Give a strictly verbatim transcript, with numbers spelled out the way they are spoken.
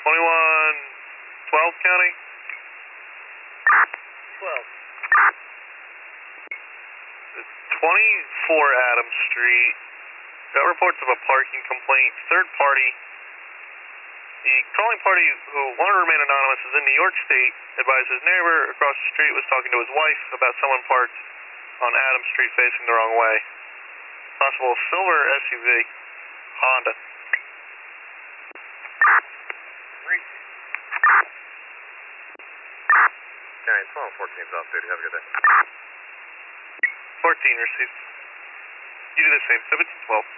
twenty-one twelve County? twelve. twenty-four Adams Street. Got reports of a parking complaint. Third party. The calling party, who wanted to remain anonymous, is in New York State. Advised his neighbor across the street was talking to his wife about someone parked on Adams Street facing the wrong way. Possible silver S U V. Honda. County twelve, fourteen's off duty. Have a good day. fourteen received. You do the same. seventeen twelve.